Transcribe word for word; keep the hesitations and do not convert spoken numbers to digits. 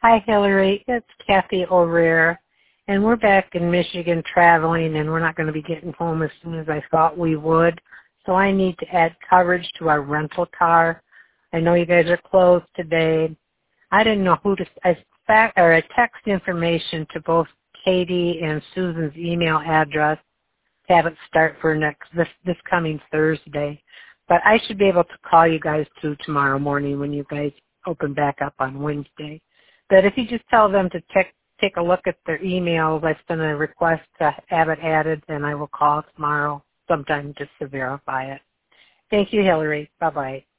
Hi, Hillary. It's Kathy O'Rear, and we're back in Michigan traveling, and we're not going to be getting home as soon as I thought we would. So I need to add coverage to our rental car. I know you guys are closed today. I didn't know who to. I fact or I text information to both Katie and Susan's email address to have it start for next this this coming Thursday. But I should be able to call you guys too tomorrow morning when you guys open back up on Wednesday. But if you just tell them to check, take a look at their emails, I've sent a request to have it added, and I will call tomorrow sometime just to verify it. Thank you, Hillary. Bye-bye.